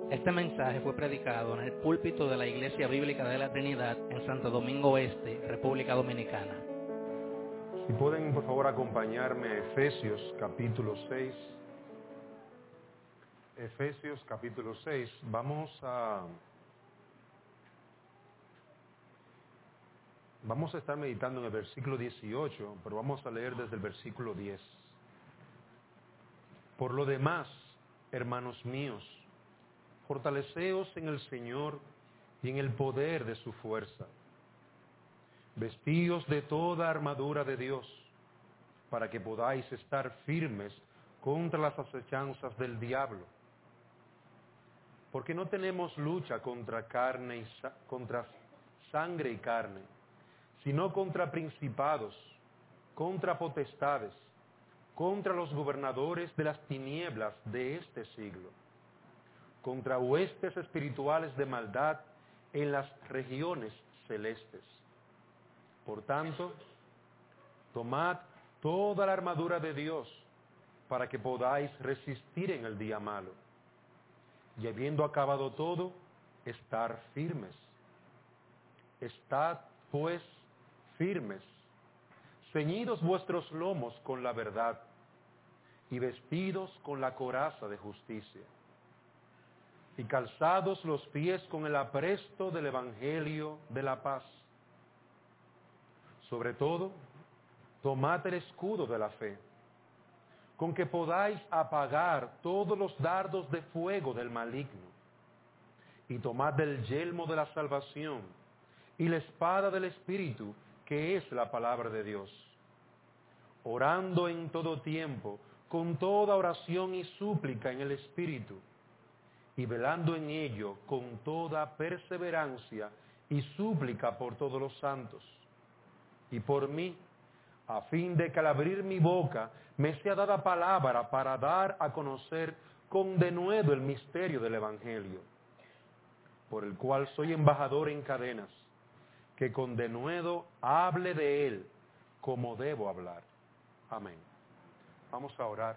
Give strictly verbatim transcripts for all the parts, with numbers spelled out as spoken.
Este mensaje fue predicado en el púlpito de la Iglesia Bíblica de la Trinidad en Santo Domingo Este, República Dominicana. Si pueden, por favor, acompañarme a Efesios capítulo seis. Efesios capítulo seis. Vamos a... Vamos a estar meditando en el versículo dieciocho, pero vamos a leer desde el versículo diez. Por lo demás, hermanos míos, fortaleceos en el Señor y en el poder de su fuerza. Vestíos de toda armadura de Dios, para que podáis estar firmes contra las acechanzas del diablo. Porque no tenemos lucha contra carne y sa- contra sangre y carne, sino contra principados, contra potestades, contra los gobernadores de las tinieblas de este siglo, contra huestes espirituales de maldad en las regiones celestes. Por tanto, tomad toda la armadura de Dios para que podáis resistir en el día malo, y habiendo acabado todo, estar firmes. Estad, pues, firmes, ceñidos vuestros lomos con la verdad, y vestidos con la coraza de justicia, y calzados los pies con el apresto del Evangelio de la paz. Sobre todo, tomad el escudo de la fe, con que podáis apagar todos los dardos de fuego del maligno, y tomad el yelmo de la salvación y la espada del Espíritu, que es la palabra de Dios, orando en todo tiempo, con toda oración y súplica en el Espíritu, y velando en ello con toda perseverancia y súplica por todos los santos, y por mí, a fin de que al abrir mi boca me sea dada palabra para dar a conocer con denuedo el misterio del Evangelio, por el cual soy embajador en cadenas, que con denuedo hable de él como debo hablar. Amén. Vamos a orar.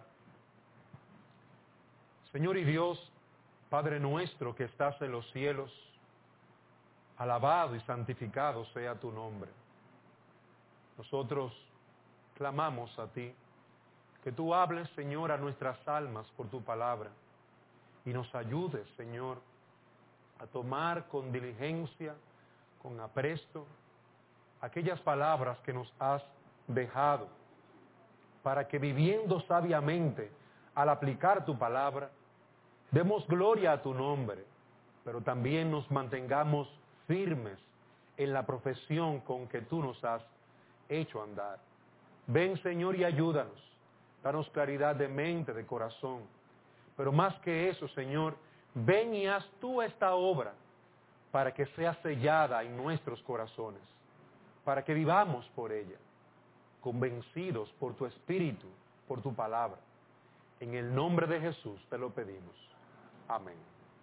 Señor y Dios, Padre nuestro que estás en los cielos, alabado y santificado sea tu nombre. Nosotros clamamos a ti, que tú hables, Señor, a nuestras almas por tu palabra, y nos ayudes, Señor, a tomar con diligencia, con apresto, aquellas palabras que nos has dejado, para que viviendo sabiamente al aplicar tu palabra, demos gloria a tu nombre, pero también nos mantengamos firmes en la profesión con que tú nos has hecho andar. Ven, Señor, y ayúdanos. Danos claridad de mente, de corazón. Pero más que eso, Señor, ven y haz tú esta obra para que sea sellada en nuestros corazones, para que vivamos por ella, convencidos por tu Espíritu, por tu palabra. En el nombre de Jesús te lo pedimos. Amén.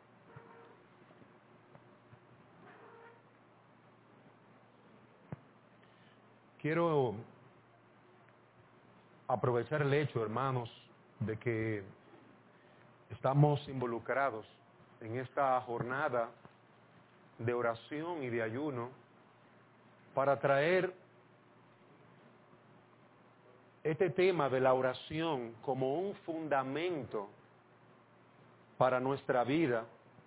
Quiero aprovechar el hecho, hermanos, de que estamos involucrados en esta jornada de oración y de ayuno para traer este tema de la oración como un fundamento para nuestra vida,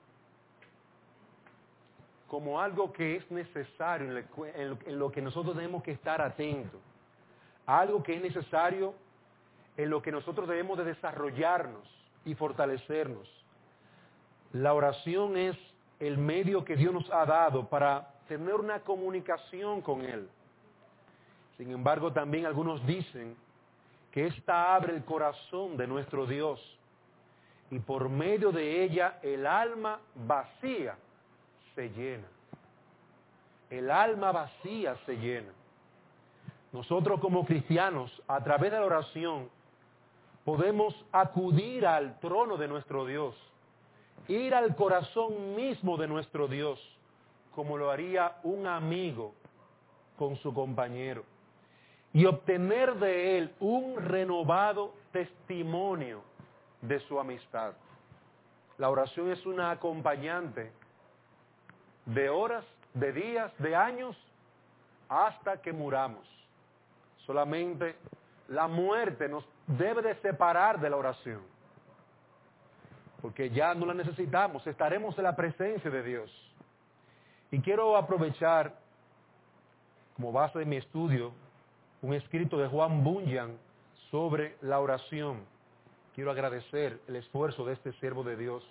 como algo que es necesario, en lo, en lo, en lo que nosotros tenemos que estar atentos, algo que es necesario en lo que nosotros debemos de desarrollarnos y fortalecernos. La oración es el medio que Dios nos ha dado para tener una comunicación con Él. Sin embargo, también algunos dicen que ésta abre el corazón de nuestro Dios y por medio de ella el alma vacía se llena. El alma vacía se llena. Nosotros como cristianos, a través de la oración, podemos acudir al trono de nuestro Dios, ir al corazón mismo de nuestro Dios, como lo haría un amigo con su compañero, y obtener de él un renovado testimonio de su amistad. La oración es una acompañante de horas, de días, de años, hasta que muramos. Solamente la muerte nos debe de separar de la oración, porque ya no la necesitamos, estaremos en la presencia de Dios. Y quiero aprovechar como base de mi estudio un escrito de Juan Bunyan sobre la oración. Quiero agradecer el esfuerzo de este siervo de Dios.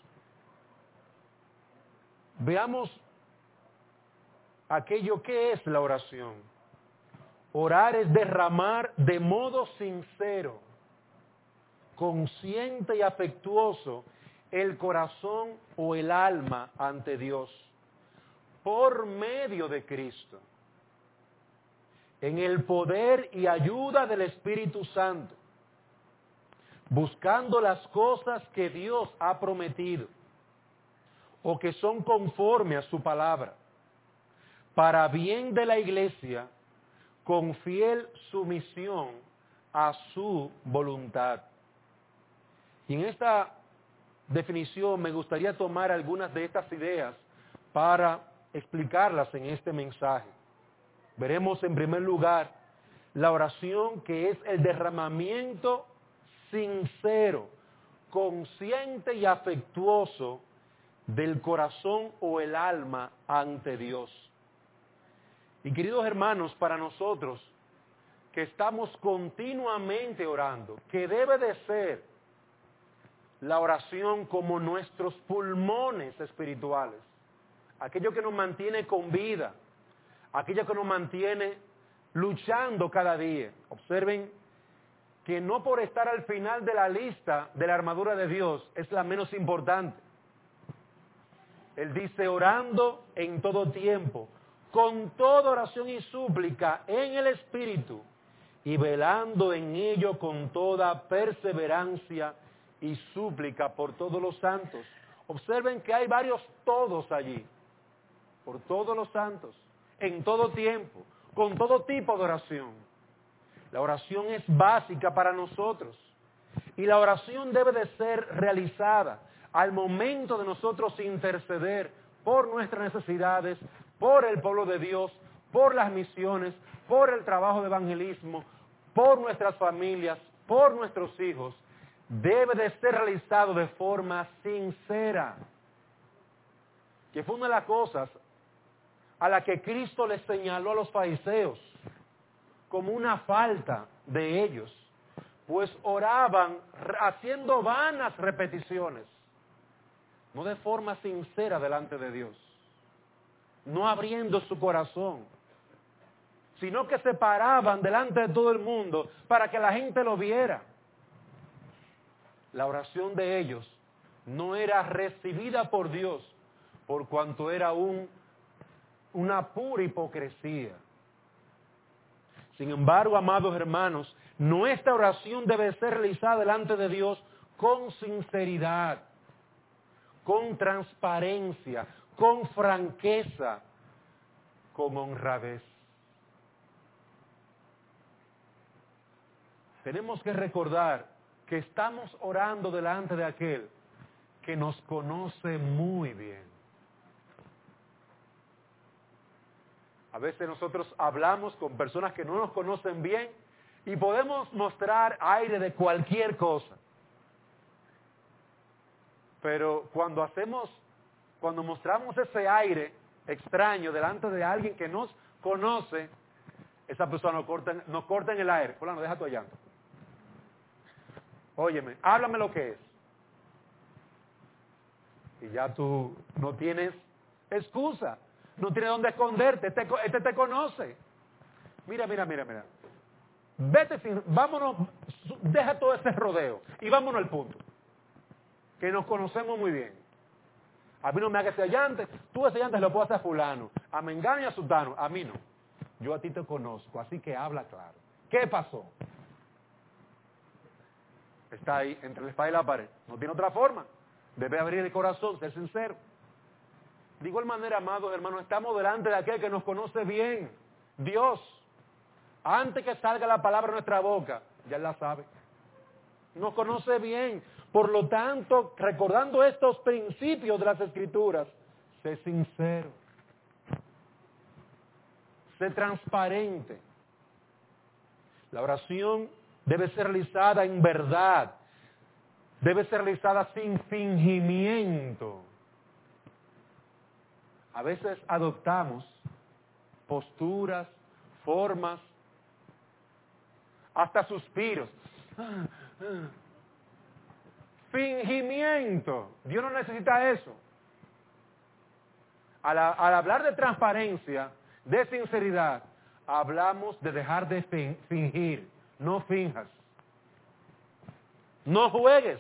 Veamos aquello que es la oración. Orar es derramar de modo sincero, consciente y afectuoso el corazón o el alma ante Dios por medio de Cristo, en el poder y ayuda del Espíritu Santo, buscando las cosas que Dios ha prometido o que son conforme a su palabra, para bien de la iglesia, con fiel sumisión a su voluntad. Y en esta definición me gustaría tomar algunas de estas ideas para explicarlas en este mensaje. Veremos en primer lugar la oración, que es el derramamiento sincero, consciente y afectuoso del corazón o el alma ante Dios. Y queridos hermanos, para nosotros que estamos continuamente orando, que debe de ser la oración como nuestros pulmones espirituales, aquello que nos mantiene con vida, aquello que nos mantiene luchando cada día. Observen que no por estar al final de la lista de la armadura de Dios es la menos importante. Él dice, orando en todo tiempo, con toda oración y súplica en el Espíritu, y velando en ello con toda perseverancia y súplica por todos los santos. Observen que hay varios todos allí, por todos los santos, en todo tiempo, con todo tipo de oración. La oración es básica para nosotros, y la oración debe de ser realizada al momento de nosotros interceder por nuestras necesidades, por el pueblo de Dios, por las misiones, por el trabajo de evangelismo, por nuestras familias, por nuestros hijos. Debe de ser realizado de forma sincera, que fue una de las cosas a la que Cristo les señaló a los fariseos como una falta de ellos, pues oraban haciendo vanas repeticiones, no de forma sincera delante de Dios, no abriendo su corazón, sino que se paraban delante de todo el mundo para que la gente lo viera. La oración de ellos no era recibida por Dios, por cuanto era un, una pura hipocresía. Sin embargo, amados hermanos, nuestra oración debe ser realizada delante de Dios con sinceridad, con transparencia, con franqueza, con honradez. Tenemos que recordar que estamos orando delante de aquel que nos conoce muy bien. A veces nosotros hablamos con personas que no nos conocen bien y podemos mostrar aire de cualquier cosa. Pero cuando hacemos, cuando mostramos ese aire extraño delante de alguien que nos conoce, esa persona nos corta, nos corta en el aire. Fulano, deja tu llanto. Óyeme, háblame lo que es. Y ya tú no tienes excusa, no tienes dónde esconderte, este, este te conoce. Mira, mira, mira, mira. Vete, sin, vámonos, deja todo ese rodeo y vámonos al punto. Que nos conocemos muy bien. A mí no me hagas ese allante, tú ese allante lo puedes hacer a fulano, a Mengano y a Sutano, a mí no. Yo a ti te conozco, así que habla claro. ¿Qué pasó? Está ahí entre la espada y la pared. No tiene otra forma. Debe abrir el corazón, ser sincero. De igual manera, amados hermanos, estamos delante de aquel que nos conoce bien, Dios. Antes que salga la palabra de nuestra boca, ya Él la sabe. nos conoce bien. Por lo tanto, recordando estos principios de las Escrituras, sé sincero, sé transparente. La oración debe ser realizada en verdad, debe ser realizada sin fingimiento. A veces adoptamos posturas, formas, hasta suspiros. Fingimiento. Dios no necesita eso. Al, al hablar de transparencia, de sinceridad, hablamos de dejar de fin, fingir. No finjas. No juegues.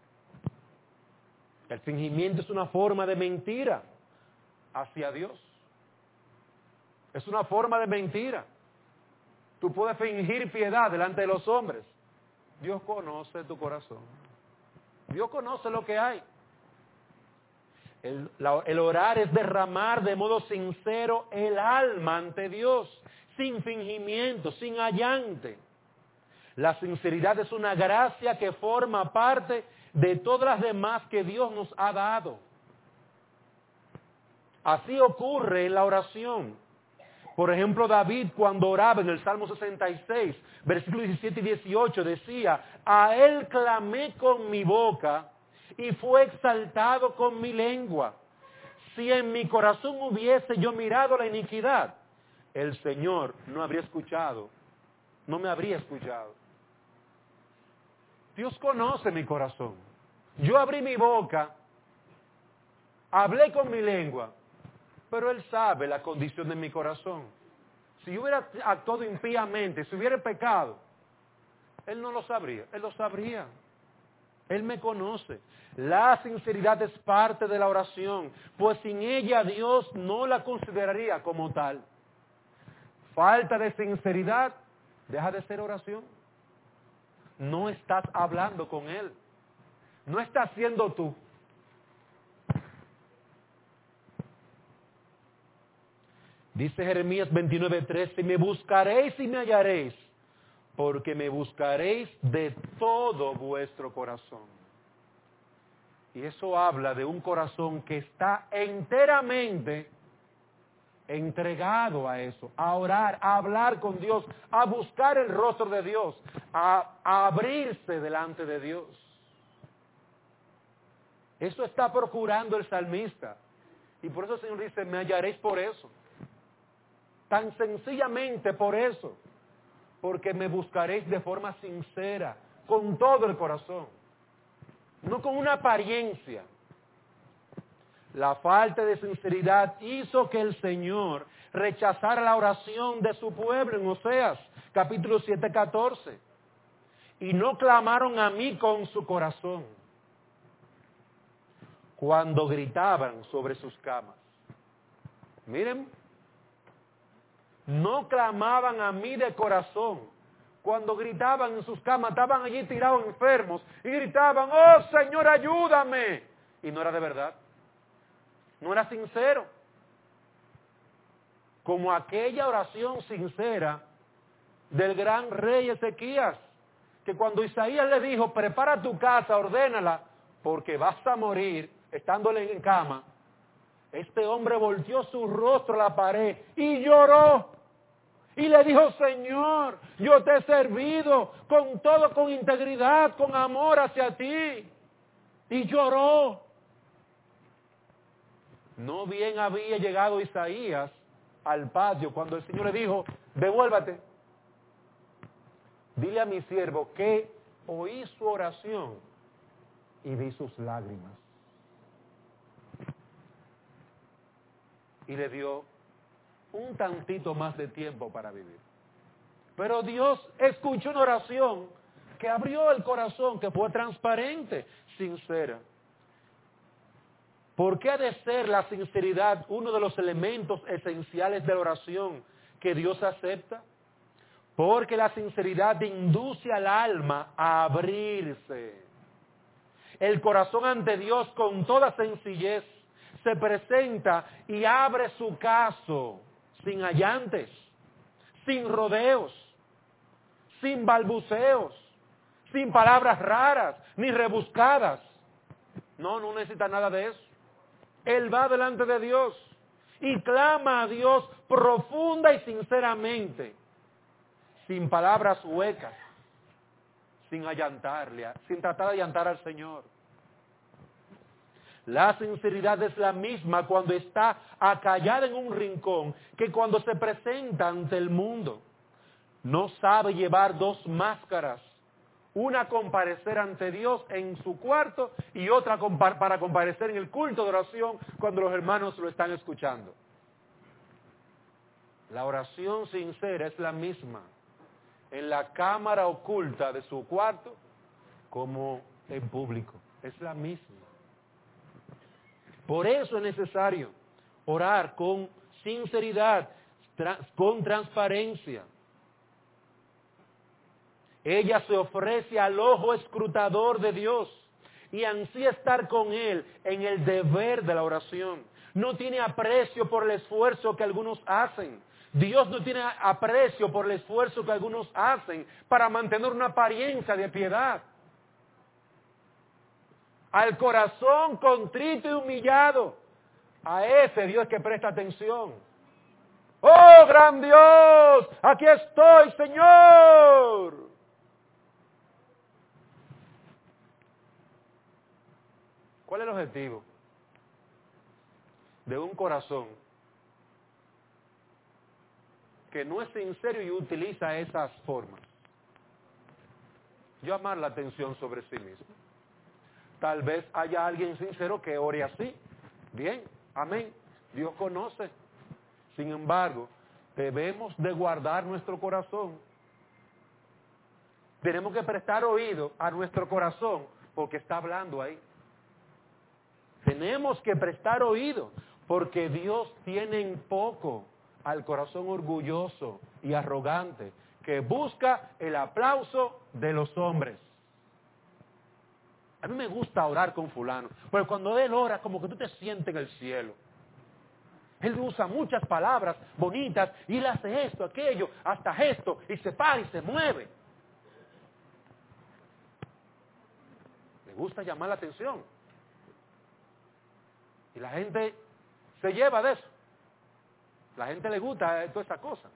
El fingimiento es una forma de mentira hacia Dios. Es una forma de mentira. Tú puedes fingir piedad delante de los hombres. Dios conoce tu corazón. Dios conoce lo que hay. El, la, el orar es derramar de modo sincero el alma ante Dios, sin fingimiento, sin allante. La sinceridad es una gracia que forma parte de todas las demás que Dios nos ha dado. Así ocurre en la oración. Por ejemplo, David cuando oraba en el Salmo sesenta y seis, versículos diecisiete y dieciocho, decía, a él clamé con mi boca y fue exaltado con mi lengua. Si en mi corazón hubiese yo mirado la iniquidad, el Señor no habría escuchado, no me habría escuchado. Dios conoce mi corazón. Yo abrí mi boca, hablé con mi lengua, pero Él sabe la condición de mi corazón. Si yo hubiera actuado impíamente, si hubiera pecado, Él no lo sabría, Él lo sabría. Él me conoce. La sinceridad es parte de la oración, pues sin ella Dios no la consideraría como tal. Falta de sinceridad, deja de ser oración. No estás hablando con Él. No estás siendo tú. Dice Jeremías veintinueve tres, y me buscaréis y me hallaréis, porque me buscaréis de todo vuestro corazón. Y eso habla de un corazón que está enteramente entregado a eso, a orar, a hablar con Dios, a buscar el rostro de Dios, a, a abrirse delante de Dios. Eso está procurando el salmista. Y por eso el Señor dice, me hallaréis por eso. Tan sencillamente por eso. Porque me buscaréis de forma sincera, con todo el corazón. No con una apariencia. La falta de sinceridad hizo que el Señor rechazara la oración de su pueblo en Oseas, capítulo siete, catorce. Y no clamaron a mí con su corazón, cuando gritaban sobre sus camas. Miren, no clamaban a mí de corazón, cuando gritaban en sus camas, estaban allí tirados enfermos, y gritaban, oh Señor, ayúdame. Y no era de verdad. No era sincero. Como aquella oración sincera del gran rey Ezequías, que cuando Isaías le dijo, prepara tu casa, ordénala, porque vas a morir estándole en cama, este hombre volteó su rostro a la pared y lloró. Y le dijo, Señor, yo te he servido con todo, con integridad, con amor hacia ti. Y lloró. No bien había llegado Isaías al patio cuando el Señor le dijo, devuélvate. Dile a mi siervo que oí su oración y vi sus lágrimas. Y le dio un tantito más de tiempo para vivir. Pero Dios escuchó una oración que abrió el corazón, que fue transparente, sincera. ¿Por qué ha de ser la sinceridad uno de los elementos esenciales de la oración que Dios acepta? Porque la sinceridad induce al alma a abrirse. El corazón ante Dios con toda sencillez se presenta y abre su caso sin allantes, sin rodeos, sin balbuceos, sin palabras raras ni rebuscadas. No, no necesita nada de eso. Él va delante de Dios y clama a Dios profunda y sinceramente, sin palabras huecas, sin allantarle, sin tratar de allantar al Señor. La sinceridad es la misma cuando está acallada en un rincón que cuando se presenta ante el mundo. No sabe llevar dos máscaras, una comparecer ante Dios en su cuarto y otra para comparecer en el culto de oración cuando los hermanos lo están escuchando. La oración sincera es la misma en la cámara oculta de su cuarto como en público. Es la misma. Por eso es necesario orar con sinceridad, tra- con transparencia. Ella se ofrece al ojo escrutador de Dios y ansía estar con Él en el deber de la oración. No tiene aprecio por el esfuerzo que algunos hacen. Dios no tiene aprecio por el esfuerzo que algunos hacen para mantener una apariencia de piedad. Al corazón contrito y humillado, a ese Dios que presta atención. ¡Oh, gran Dios! ¡Aquí estoy, Señor! ¿Cuál es el objetivo de un corazón que no es sincero y utiliza esas formas? Llamar la atención sobre sí mismo. Tal vez haya alguien sincero que ore así. Bien, amén. Dios conoce. Sin embargo, debemos de guardar nuestro corazón. Tenemos que prestar oído a nuestro corazón porque está hablando ahí. Tenemos que prestar oído porque Dios tiene en poco al corazón orgulloso y arrogante que busca el aplauso de los hombres. A mí me gusta orar con fulano, pero cuando él ora, como que tú te sientes en el cielo. Él usa muchas palabras bonitas y él hace esto, aquello, hasta gesto, y se para y se mueve. Le gusta llamar la atención. Y la gente se lleva de eso. La gente le gusta toda esa cosa.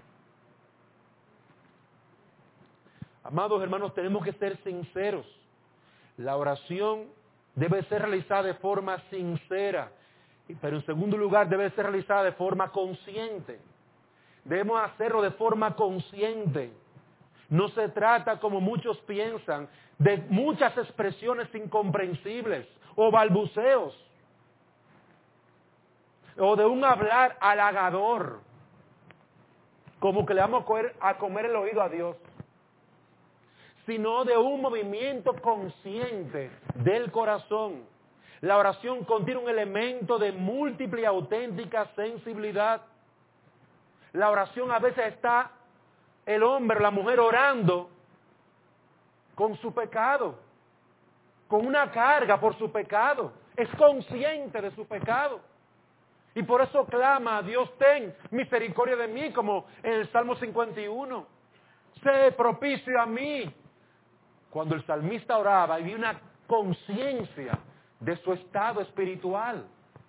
Amados hermanos, tenemos que ser sinceros. La oración debe ser realizada de forma sincera, pero en segundo lugar debe ser realizada de forma consciente. Debemos hacerlo de forma consciente. No se trata, como muchos piensan, de muchas expresiones incomprensibles o balbuceos, o de un hablar halagador, como que le vamos a comer, a comer el oído a Dios, sino de un movimiento consciente del corazón. La oración contiene un elemento de múltiple y auténtica sensibilidad. La oración a veces está el hombre o la mujer orando con su pecado, con una carga por su pecado. Es consciente de su pecado. Y por eso clama a Dios, ten misericordia de mí, como en el Salmo cincuenta y uno. Sé propicio a mí. Cuando el salmista oraba, había una conciencia de su estado espiritual.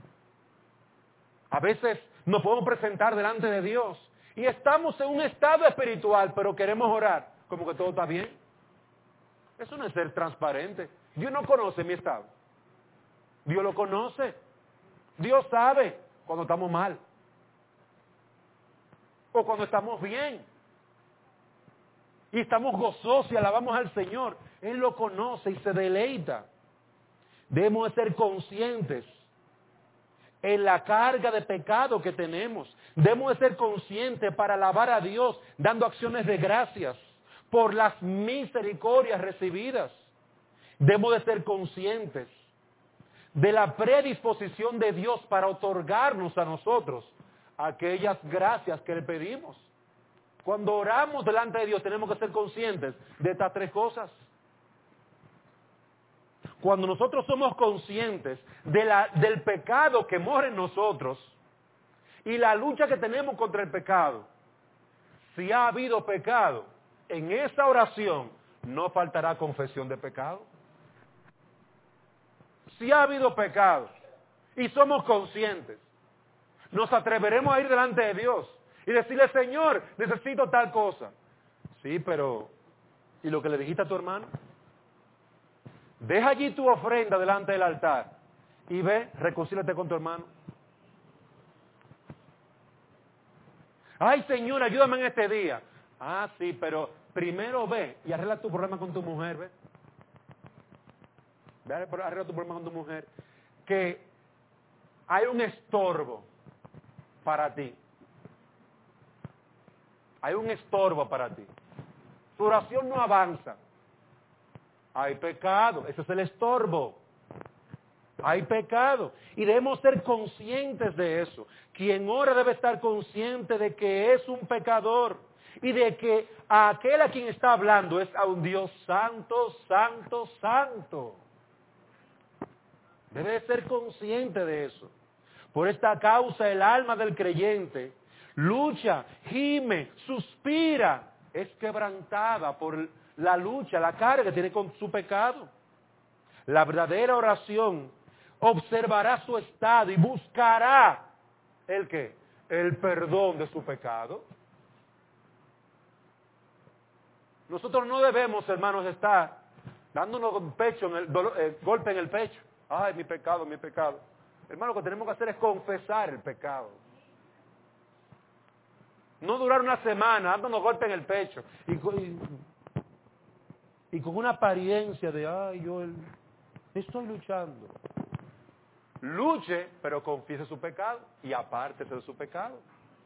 A veces nos podemos presentar delante de Dios y estamos en un estado espiritual, pero queremos orar como que todo está bien. Eso no es ser transparente. Dios no conoce mi estado. Dios lo conoce. Dios sabe cuando estamos mal o cuando estamos bien. Y estamos gozosos y alabamos al Señor. Él lo conoce y se deleita. Debemos ser conscientes en la carga de pecado que tenemos. Debemos ser conscientes para alabar a Dios, dando acciones de gracias por las misericordias recibidas. Debemos de ser conscientes de la predisposición de Dios para otorgarnos a nosotros aquellas gracias que le pedimos. Cuando oramos delante de Dios tenemos que ser conscientes de estas tres cosas. Cuando nosotros somos conscientes de la, del pecado que mora en nosotros y la lucha que tenemos contra el pecado, si ha habido pecado, en esa oración no faltará confesión de pecado. Si ha habido pecado y somos conscientes, nos atreveremos a ir delante de Dios y decirle, Señor, necesito tal cosa. Sí, pero ¿y lo que le dijiste a tu hermano? Deja allí tu ofrenda delante del altar y ve, reconcíliate con tu hermano. Ay, Señor, ayúdame en este día. Ah, sí, pero primero ve y arregla tu problema con tu mujer, ve. Ve, arregla tu problema con tu mujer. Que hay un estorbo para ti. Hay un estorbo para ti. Tu oración no avanza. Hay pecado, ese es el estorbo. Hay pecado y debemos ser conscientes de eso. Quien ora debe estar consciente de que es un pecador y de que a aquel a quien está hablando es a un Dios santo, santo, santo. Debe ser consciente de eso. Por esta causa el alma del creyente lucha, gime, suspira, es quebrantada por la lucha, la carga que tiene con su pecado. La verdadera oración observará su estado y buscará ¿el qué? El perdón de su pecado. Nosotros no debemos, hermanos, estar dándonos un pecho en el dolor, eh, golpe en el pecho. Ay, mi pecado, mi pecado. Hermano, lo que tenemos que hacer es confesar el pecado. No durar una semana dándonos golpe en el pecho y, y, y con una apariencia de, ay, yo el, estoy luchando. Luche, pero confiese su pecado y apártese de su pecado.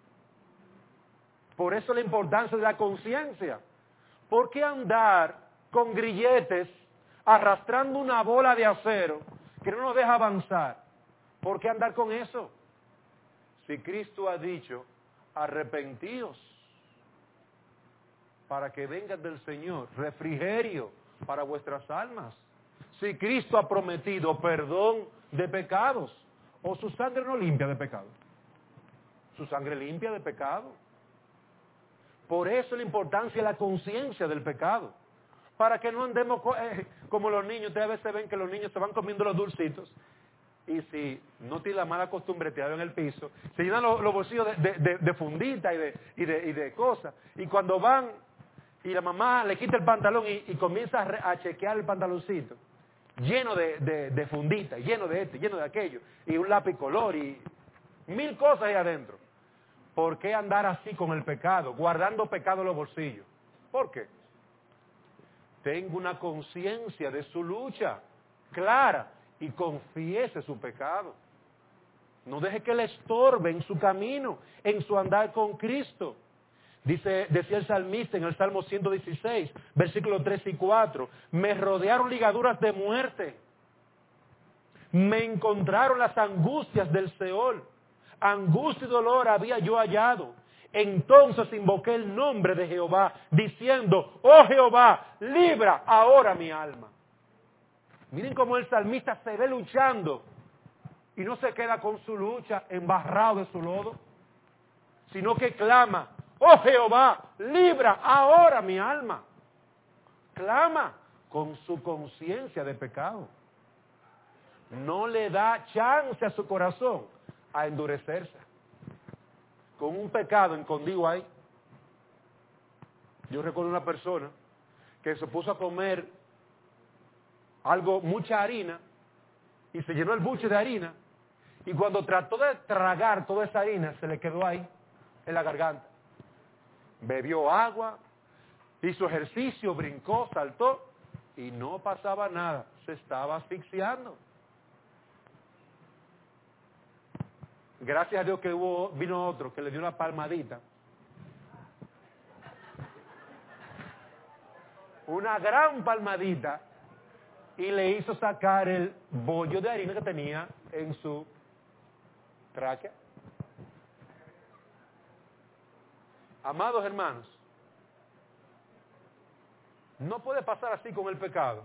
Por eso la importancia de la conciencia. ¿Por qué andar con grilletes arrastrando una bola de acero que no nos deja avanzar? ¿Por qué andar con eso? Si Cristo ha dicho, arrepentíos para que venga del Señor refrigerio para vuestras almas. Si Cristo ha prometido perdón de pecados, o su sangre no limpia de pecado. Su sangre limpia de pecado. Por eso la importancia de la conciencia del pecado. Para que no andemos eh, como los niños. Ustedes a veces ven que los niños se van comiendo los dulcitos. Y si no tiene la mala costumbre tirado en el piso, se llenan los, los bolsillos de, de, de, de fundita y de, y, de, y de cosas. Y cuando van y la mamá le quita el pantalón y, y comienza a, re, a chequear el pantaloncito, lleno de, de, de fundita, lleno de este, lleno de aquello, y un lápiz color y mil cosas ahí adentro. ¿Por qué andar así con el pecado, guardando pecado en los bolsillos? ¿Por qué? Tenga una conciencia de su lucha clara y confiese su pecado. No deje que le estorbe en su camino, en su andar con Cristo. Dice, decía el salmista en el Salmo ciento dieciséis, versículos tres y cuatro, me rodearon ligaduras de muerte, me encontraron las angustias del Seol, angustia y dolor había yo hallado. Entonces invoqué el nombre de Jehová, diciendo, oh Jehová, libra ahora mi alma. Miren cómo el salmista se ve luchando y no se queda con su lucha embarrado de su lodo, sino que clama, oh Jehová, libra ahora mi alma. Clama con su conciencia de pecado. No le da chance a su corazón a endurecerse. Con un pecado escondido ahí. Yo recuerdo una persona que se puso a comer algo, mucha harina, y se llenó el buche de harina, y cuando trató de tragar toda esa harina, se le quedó ahí, en la garganta. Bebió agua, hizo ejercicio, brincó, saltó, y no pasaba nada, se estaba asfixiando. Gracias a Dios que hubo, vino otro que le dio una palmadita. Una gran palmadita. Y le hizo sacar el bollo de harina que tenía en su tráquea. Amados hermanos, no puede pasar así con el pecado.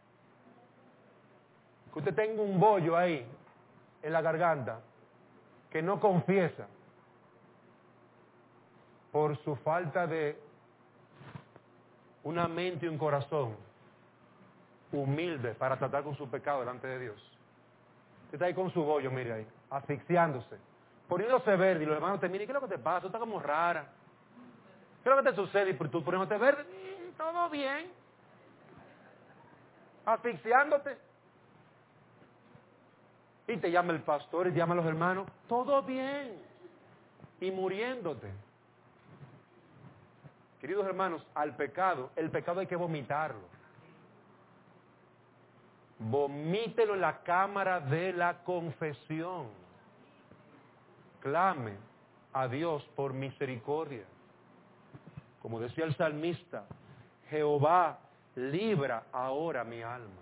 Que usted tenga un bollo ahí, en la garganta, que no confiesa por su falta de una mente y un corazón humilde para tratar con su pecado delante de Dios. Usted está ahí con su bollo, mire ahí, asfixiándose, poniéndose verde, y los hermanos te miran, ¿qué es lo que te pasa? Tú estás como rara. ¿Qué es lo que te sucede? Y tú poniéndote verde, mm, todo bien. Asfixiándote. Y te llama el pastor y te llama a los hermanos, todo bien. Y muriéndote. Queridos hermanos, al pecado, el pecado hay que vomitarlo. Vomítelo en la cámara de la confesión. Clame a Dios por misericordia. Como decía el salmista, Jehová, libra ahora mi alma.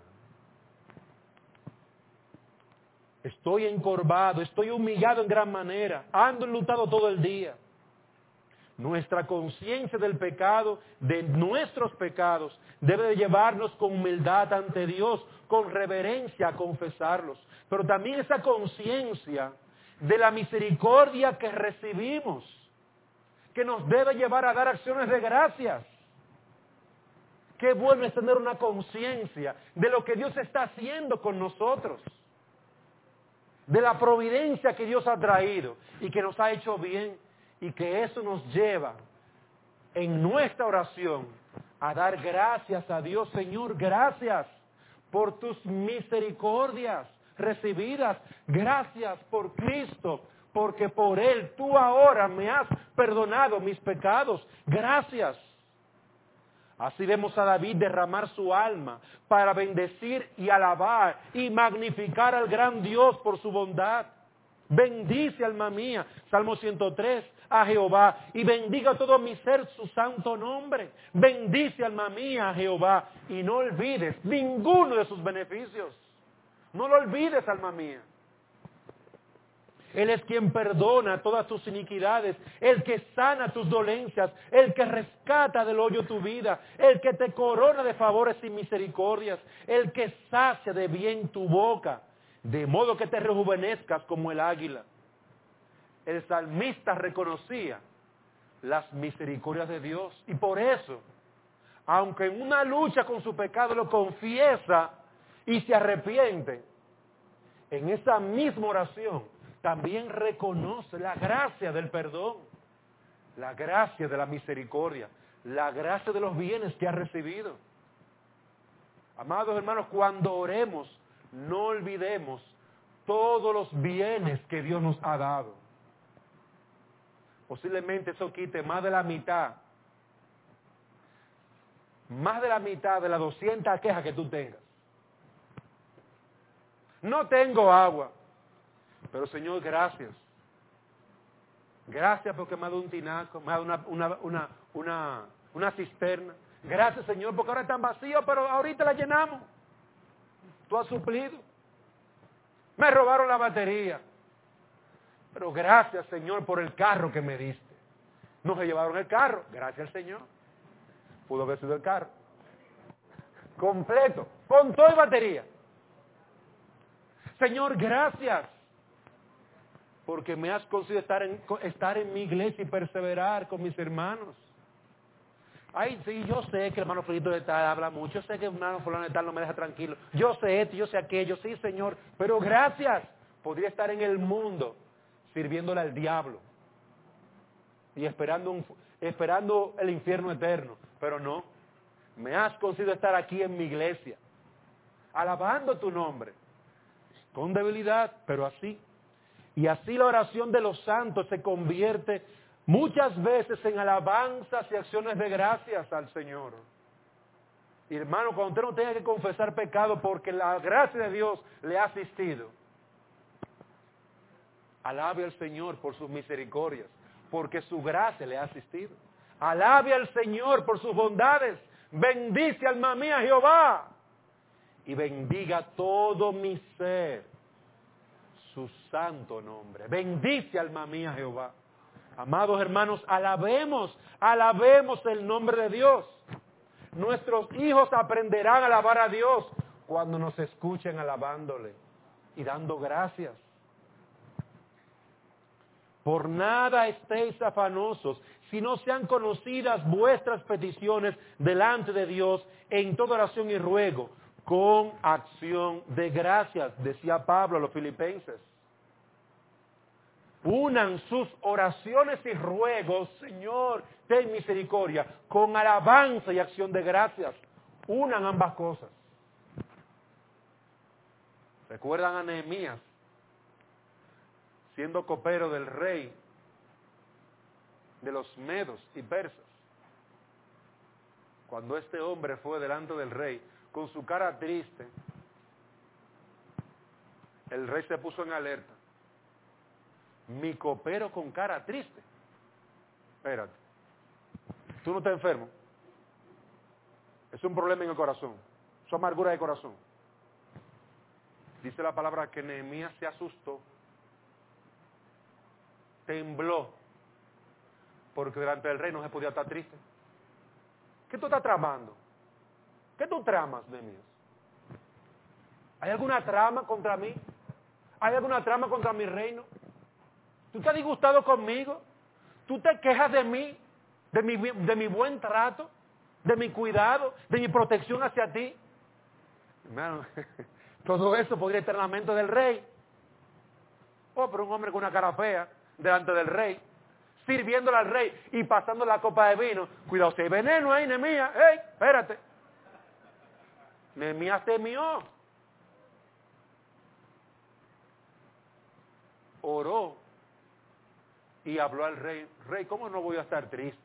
Estoy encorvado, estoy humillado en gran manera, ando enlutado todo el día. Nuestra conciencia del pecado, de nuestros pecados, debe de llevarnos con humildad ante Dios, con reverencia a confesarlos. Pero también esa conciencia de la misericordia que recibimos, que nos debe llevar a dar acciones de gracias. Qué bueno es tener una conciencia de lo que Dios está haciendo con nosotros, de la providencia que Dios ha traído y que nos ha hecho bien, y que eso nos lleva en nuestra oración a dar gracias a Dios. Señor, gracias por tus misericordias recibidas. Gracias por Cristo, porque por Él tú ahora me has perdonado mis pecados. Gracias. Así vemos a David derramar su alma para bendecir y alabar y magnificar al gran Dios por su bondad. Bendice, alma mía, Salmo ciento tres, a Jehová, y bendiga todo mi ser su santo nombre. Bendice, alma mía, a Jehová, y no olvides ninguno de sus beneficios. No lo olvides, alma mía. Él es quien perdona todas tus iniquidades, el que sana tus dolencias, el que rescata del hoyo tu vida, el que te corona de favores y misericordias, el que sacia de bien tu boca, de modo que te rejuvenezcas como el águila. El salmista reconocía las misericordias de Dios y por eso, aunque en una lucha con su pecado lo confiesa y se arrepiente, en esa misma oración también reconoce la gracia del perdón, la gracia de la misericordia, la gracia de los bienes que ha recibido. Amados hermanos, cuando oremos, no olvidemos todos los bienes que Dios nos ha dado. Posiblemente eso quite más de la mitad, más de la mitad de las doscientas quejas que tú tengas. No tengo agua, pero Señor, gracias. Gracias porque me ha dado un tinaco, me ha dado una, una, una, una, una cisterna. Gracias, Señor, porque ahora están vacíos, pero ahorita la llenamos. Tú has suplido. Me robaron la batería. Pero gracias, Señor, por el carro que me diste. No se llevaron el carro. Gracias, Señor. Pudo haber sido el carro. Completo. Con todo y batería. Señor, gracias. Porque me has concedido estar en, estar en mi iglesia y perseverar con mis hermanos. Ay, sí, yo sé que el hermano Felito de tal habla mucho. Yo sé que el hermano fulano de tal no me deja tranquilo. Yo sé esto, yo sé aquello. Sí, Señor. Pero gracias. Podría estar en el mundo sirviéndole al diablo y esperando, un, esperando el infierno eterno, pero no, me has concedido estar aquí en mi iglesia, alabando tu nombre, con debilidad, pero así, y así la oración de los santos se convierte muchas veces en alabanzas y acciones de gracias al Señor. Y hermano, cuando usted no tenga que confesar pecado porque la gracia de Dios le ha asistido, alabe al Señor por sus misericordias, porque su gracia le ha asistido. Alabe al Señor por sus bondades. Bendice, alma mía, Jehová. Y bendiga todo mi ser su santo nombre. Bendice, alma mía, Jehová. Amados hermanos, alabemos, alabemos el nombre de Dios. Nuestros hijos aprenderán a alabar a Dios cuando nos escuchen alabándole y dando gracias. Por nada estéis afanosos, si no sean conocidas vuestras peticiones delante de Dios en toda oración y ruego, con acción de gracias, decía Pablo a los filipenses. Unan sus oraciones y ruegos, Señor, ten misericordia, con alabanza y acción de gracias. Unan ambas cosas. ¿Recuerdan a Nehemías? Siendo copero del rey de los medos y persas. Cuando este hombre fue delante del rey, con su cara triste, el rey se puso en alerta. Mi copero con cara triste. Espérate. ¿Tú no estás enfermo? Es un problema en el corazón. Es amargura de corazón. Dice la palabra que Nehemías se asustó. Tembló. Porque delante del rey no se podía estar triste. ¿Qué tú estás tramando? ¿Qué tú tramas, Nehemías? ¿Hay alguna trama contra mí? ¿Hay alguna trama contra mi reino? ¿Tú estás disgustado conmigo? ¿Tú te quejas de mí? ¿De mi, de mi buen trato? ¿De mi cuidado? ¿De mi protección hacia ti? Hermano, todo eso podría estar en la mente del rey. Oh, pero un hombre con una cara fea delante del rey, sirviéndole al rey y pasando la copa de vino. Cuidado, si hay veneno ahí, Nehemías. ¡Ey, espérate! Nehemías temió. Oró y habló al rey. Rey, ¿cómo no voy a estar triste?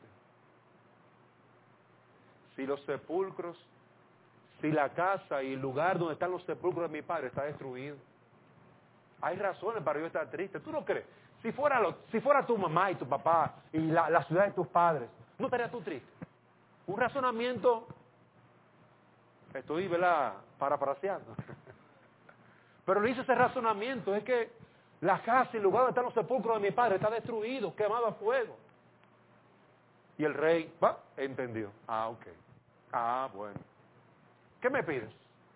Si los sepulcros, si la casa y el lugar donde están los sepulcros de mi padre está destruido. Hay razones para yo estar triste. ¿Tú no crees? Si fuera, lo, si fuera tu mamá y tu papá y la, la ciudad de tus padres, ¿no estarías tú triste? Un razonamiento, estoy, ¿verdad?, parafraseando. Pero le hice ese razonamiento, es que la casa y el lugar donde están los sepulcros de mi padre está destruido, quemado a fuego. Y el rey, va, entendió. Ah, ok. Ah, bueno. ¿Qué me pides?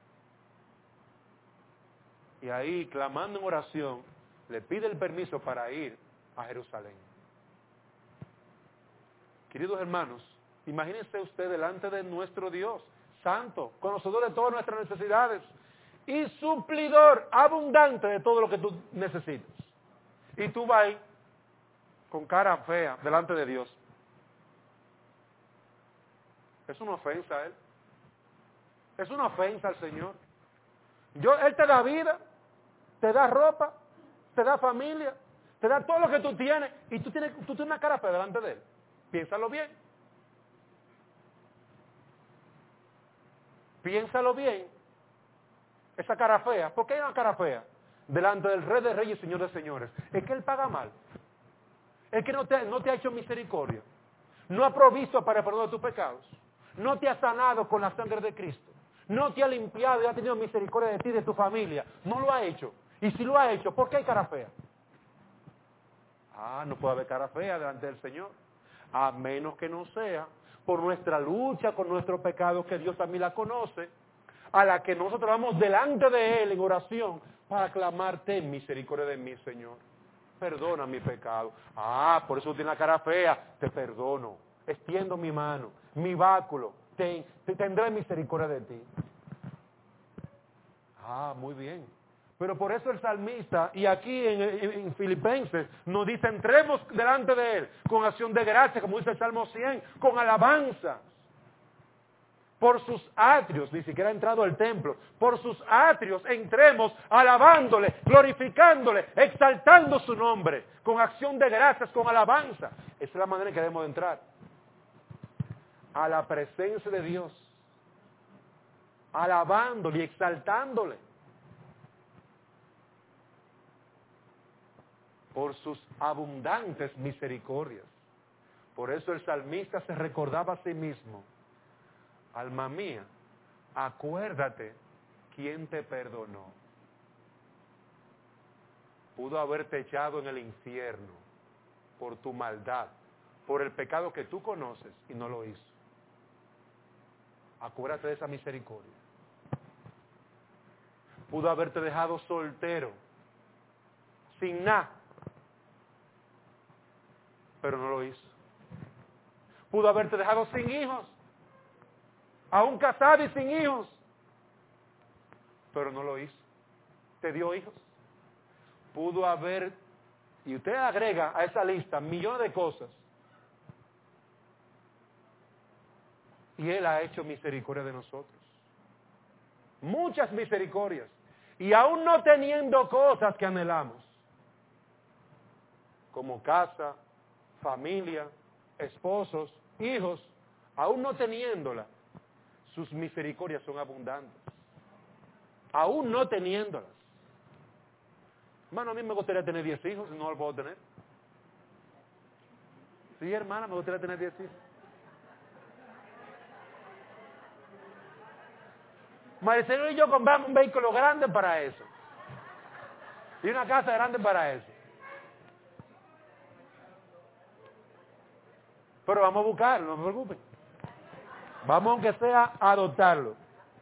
Y ahí, clamando en oración, le pide el permiso para ir a Jerusalén. Queridos hermanos, imagínense usted delante de nuestro Dios, santo, conocedor de todas nuestras necesidades y suplidor abundante de todo lo que tú necesitas. Y tú vas ahí, con cara fea, delante de Dios. Es una ofensa a Él. Es una ofensa al Señor. Yo, Él te da vida, te da ropa, te da familia, te da todo lo que tú tienes, y tú tienes, tú tienes una cara fea delante de Él. Piénsalo bien. Piénsalo bien. Esa cara fea. ¿Por qué hay una cara fea? Delante del Rey de Reyes y Señor de Señores. Es que Él paga mal. Es que no te, no te ha hecho misericordia. No ha provisto para el perdón de tus pecados. No te ha sanado con la sangre de Cristo. No te ha limpiado y ha tenido misericordia de ti y de tu familia. No lo ha hecho. Y si lo ha hecho, ¿por qué hay cara fea? Ah, no puede haber cara fea delante del Señor. A menos que no sea por nuestra lucha con nuestros pecados, que Dios también la conoce, a la que nosotros vamos delante de Él en oración para clamarte en misericordia de mí, Señor. Perdona mi pecado. Ah, por eso tiene la cara fea. Te perdono. Extiendo mi mano, mi báculo. Te, te tendré misericordia de ti. Ah, muy bien. Pero por eso el salmista, y aquí en, en, en Filipenses, nos dice, entremos delante de Él con acción de gracia, como dice el Salmo cien, con alabanza. Por sus atrios, ni siquiera ha entrado al templo, por sus atrios entremos alabándole, glorificándole, exaltando su nombre, con acción de gracias, con alabanza. Esa es la manera en que debemos de entrar a la presencia de Dios, alabándole y exaltándole por sus abundantes misericordias. Por eso el salmista se recordaba a sí mismo: alma mía, acuérdate quién te perdonó. Pudo haberte echado en el infierno por tu maldad, por el pecado que tú conoces, y no lo hizo. Acuérdate de esa misericordia. Pudo haberte dejado soltero, sin nada, pero no lo hizo. Pudo haberte dejado sin hijos, aún casado y sin hijos, pero no lo hizo. Te dio hijos. Pudo haber, y usted agrega a esa lista millones de cosas, y Él ha hecho misericordia de nosotros. Muchas misericordias. Y aún no teniendo cosas que anhelamos, como casa, familia, esposos, hijos, aún no teniéndolas, sus misericordias son abundantes. Aún no teniéndolas. Hermano, a mí me gustaría tener diez hijos, no lo puedo tener. Sí, hermana, me gustaría tener diez hijos. Maricelo y yo compramos un vehículo grande para eso. Y una casa grande para eso. Pero vamos a buscarlo, no se preocupen. Vamos, aunque sea, a adoptarlo.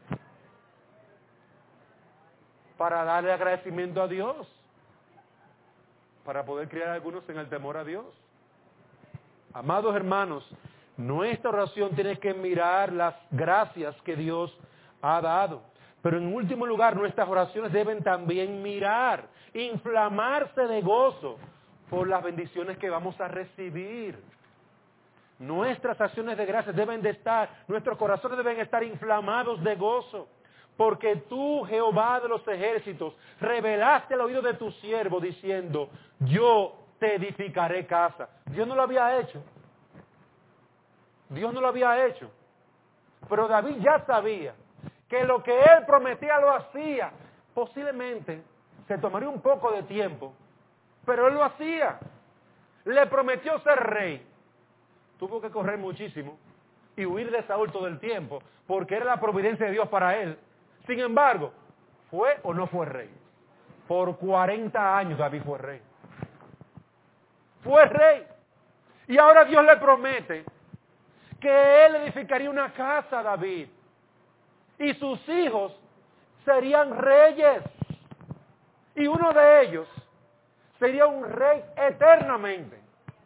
Para darle agradecimiento a Dios. Para poder criar a algunos en el temor a Dios. Amados hermanos, nuestra oración tiene que mirar las gracias que Dios ha dado. Pero en último lugar, nuestras oraciones deben también mirar, inflamarse de gozo por las bendiciones que vamos a recibir. Nuestras acciones de gracias deben de estar, nuestros corazones deben estar inflamados de gozo. Porque tú, Jehová de los ejércitos, revelaste al oído de tu siervo diciendo, yo te edificaré casa. Dios no lo había hecho. Dios no lo había hecho. Pero David ya sabía que lo que él prometía lo hacía. Posiblemente se tomaría un poco de tiempo, pero él lo hacía. Le prometió ser rey. Tuvo que correr muchísimo y huir de Saúl todo el tiempo, porque era la providencia de Dios para él. Sin embargo, ¿fue o no fue rey? Por cuarenta años David fue rey. Fue rey. Y ahora Dios le promete que él edificaría una casa a David. Y sus hijos serían reyes. Y uno de ellos sería un rey eternamente.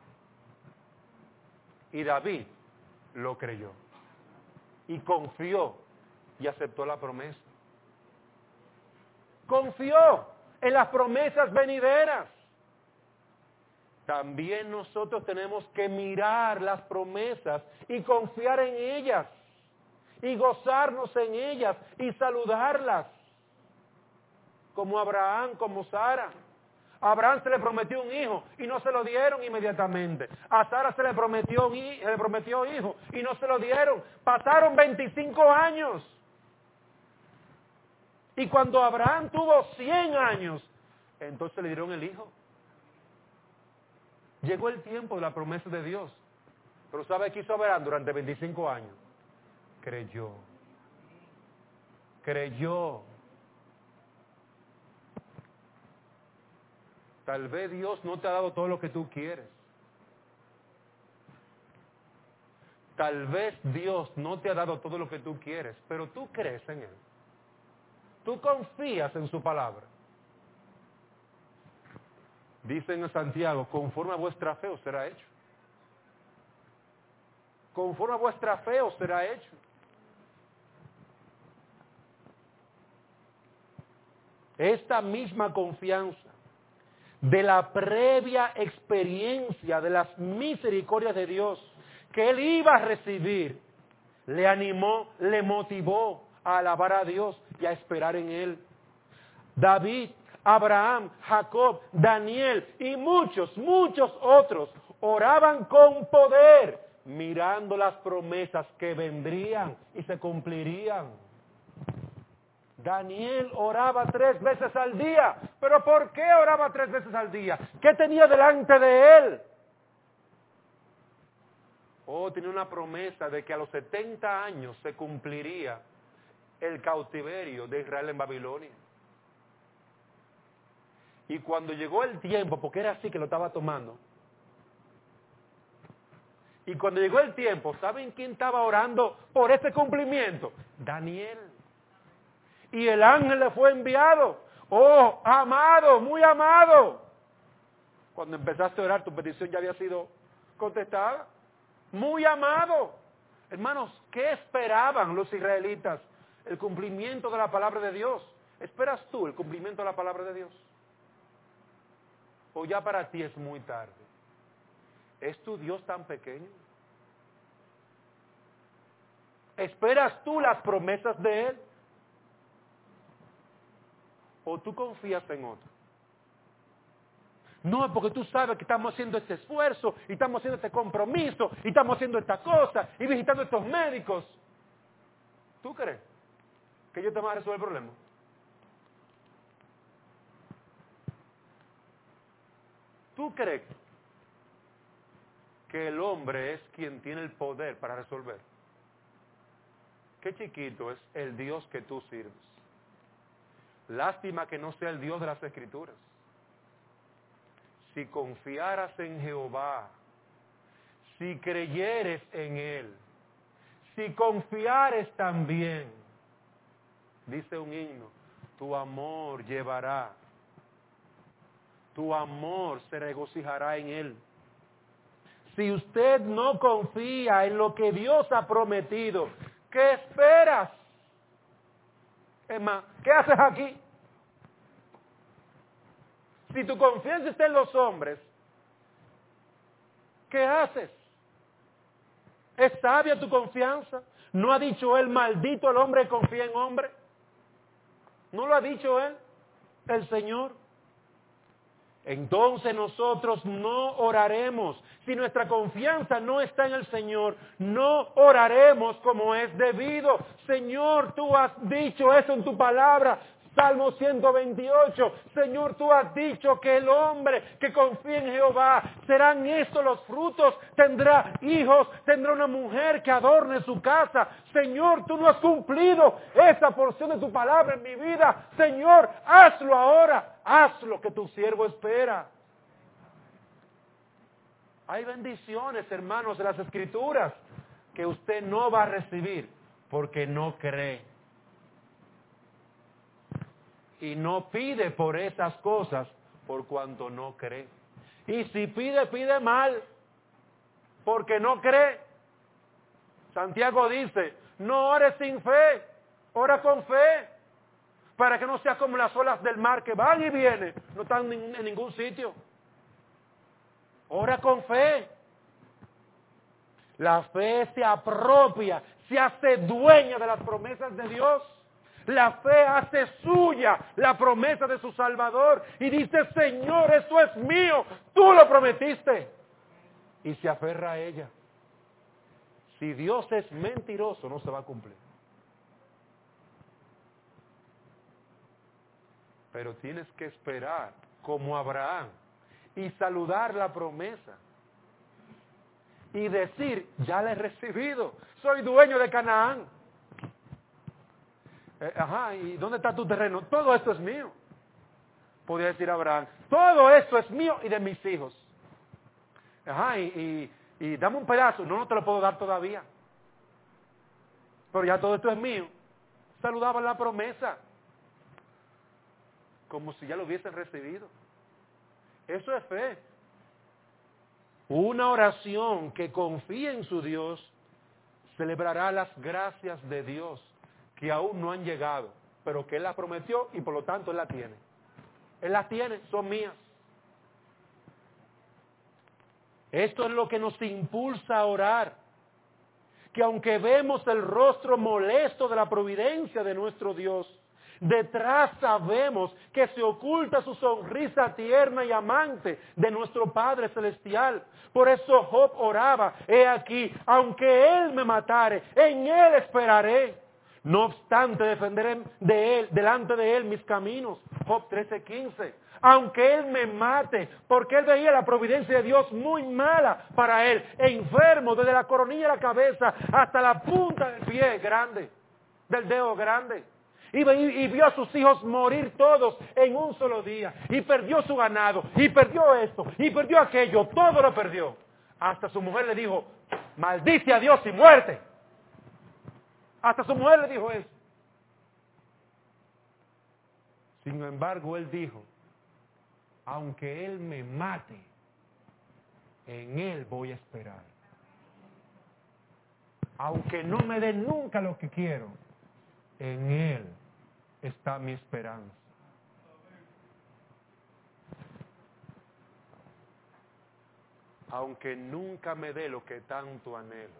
Y David lo creyó. Y confió y aceptó la promesa. Confió en las promesas venideras. También nosotros tenemos que mirar las promesas y confiar en ellas. Y gozarnos en ellas y saludarlas. Como Abraham, como Sara. A Abraham se le prometió un hijo y no se lo dieron inmediatamente. A Sara se le prometió, se le prometió hijo y no se lo dieron. Pasaron veinticinco años. Y cuando Abraham tuvo cien años, entonces le dieron el hijo. Llegó el tiempo de la promesa de Dios. Pero ¿sabe qué hizo Abraham durante veinticinco años? Creyó. Creyó. Tal vez Dios no te ha dado todo lo que tú quieres. Tal vez Dios no te ha dado todo lo que tú quieres, pero tú crees en Él. Tú confías en su palabra. Dice en Santiago, conforme a vuestra fe os será hecho. Conforme a vuestra fe os será hecho. Esta misma confianza de la previa experiencia de las misericordias de Dios que él iba a recibir, le animó, le motivó a alabar a Dios y a esperar en Él. David, Abraham, Jacob, Daniel y muchos, muchos otros oraban con poder, mirando las promesas que vendrían y se cumplirían. Daniel oraba tres veces al día. ¿Pero por qué oraba tres veces al día? ¿Qué tenía delante de él? Oh, tenía una promesa de que a los setenta años se cumpliría el cautiverio de Israel en Babilonia. Y cuando llegó el tiempo, porque era así que lo estaba tomando, y cuando llegó el tiempo, ¿saben quién estaba orando por ese cumplimiento? Daniel. Y el ángel le fue enviado. Oh, amado, muy amado. Cuando empezaste a orar, tu petición ya había sido contestaba. Muy amado. Hermanos, ¿qué esperaban los israelitas? El cumplimiento de la palabra de Dios. ¿Esperas tú el cumplimiento de la palabra de Dios? ¿O ya para ti es muy tarde? ¿Es tu Dios tan pequeño? ¿Esperas tú las promesas de Él? ¿O tú confías en otro? No, porque tú sabes que estamos haciendo este esfuerzo, y estamos haciendo este compromiso, y estamos haciendo esta cosa, y visitando a estos médicos. ¿Tú crees que yo te voy a resolver el problema? ¿Tú crees que el hombre es quien tiene el poder para resolver? Qué chiquito es el Dios que tú sirves. Lástima que no sea el Dios de las Escrituras. Si confiaras en Jehová, si creyeres en Él, si confiares también, dice un himno, tu amor llevará, tu amor se regocijará en Él. Si usted no confía en lo que Dios ha prometido, ¿qué esperas? Es más, ¿qué haces aquí? Si tu confianza está en los hombres, ¿qué haces? ¿Es sabia tu confianza? ¿No ha dicho Él, maldito el hombre que confía en hombre? ¿No lo ha dicho Él, el Señor? Entonces nosotros no oraremos. Si nuestra confianza no está en el Señor, no oraremos como es debido. Señor, tú has dicho eso en tu palabra. Salmo ciento veintiocho, Señor, tú has dicho que el hombre que confía en Jehová, serán estos los frutos, tendrá hijos, tendrá una mujer que adorne su casa. Señor, tú no has cumplido esa porción de tu palabra en mi vida. Señor, hazlo ahora, haz lo que tu siervo espera. Hay bendiciones, hermanos, de las Escrituras que usted no va a recibir porque no cree. Y no pide por esas cosas por cuanto no cree. Y si pide, pide mal, porque no cree. Santiago dice, no ores sin fe, ora con fe, para que no seas como las olas del mar que van y vienen, no están en ningún sitio. Ora con fe. La fe se apropia, se hace dueña de las promesas de Dios. La fe hace suya la promesa de su Salvador y dice, Señor, esto es mío, tú lo prometiste. Y se aferra a ella. Si Dios es mentiroso, no se va a cumplir. Pero tienes que esperar como Abraham y saludar la promesa. Y decir, ya la he recibido, soy dueño de Canaán. Eh, ajá, ¿y dónde está tu terreno? Todo esto es mío. Podía decir Abraham, todo esto es mío y de mis hijos. Ajá, y, y, y dame un pedazo. No, no te lo puedo dar todavía. Pero ya todo esto es mío. Saludaba la promesa. Como si ya lo hubiesen recibido. Eso es fe. Una oración que confía en su Dios celebrará las gracias de Dios que aún no han llegado, pero que Él las prometió y por lo tanto Él las tiene. Él las tiene, son mías. Esto es lo que nos impulsa a orar. Que aunque vemos el rostro molesto de la providencia de nuestro Dios, detrás sabemos que se oculta su sonrisa tierna y amante de nuestro Padre Celestial. Por eso Job oraba, he aquí, aunque Él me matare, en Él esperaré. No obstante, defenderé de Él, delante de Él mis caminos. Job trece quince. Aunque Él me mate, porque Él veía la providencia de Dios muy mala para Él, enfermo desde la coronilla de la cabeza hasta la punta del pie grande, del dedo grande. Y, y vio a sus hijos morir todos en un solo día. Y perdió su ganado, y perdió esto, y perdió aquello, todo lo perdió. Hasta su mujer le dijo, maldice a Dios y muerte. Hasta su mujer le dijo eso. Sin embargo, él dijo, aunque Él me mate, en Él voy a esperar. Aunque no me dé nunca lo que quiero, en Él está mi esperanza. Aunque nunca me dé lo que tanto anhelo,